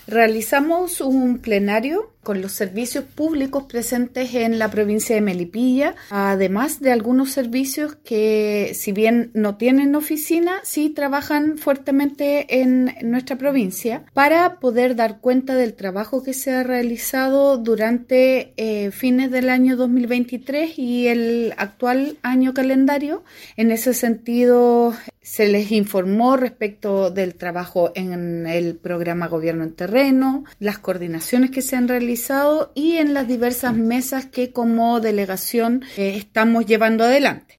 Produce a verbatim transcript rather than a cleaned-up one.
Realizamos un plenario con los servicios públicos presentes en la provincia de Melipilla, además de algunos servicios que, si bien no tienen oficina, sí trabajan fuertemente en nuestra provincia para poder dar cuenta del trabajo que se ha realizado durante eh, fines del año dos mil veintitrés y el actual año calendario. En ese sentido, se les informó respecto del trabajo en el programa Gobierno en Terreno, las coordinaciones que se han realizado y en las diversas mesas que como delegación eh, estamos llevando adelante.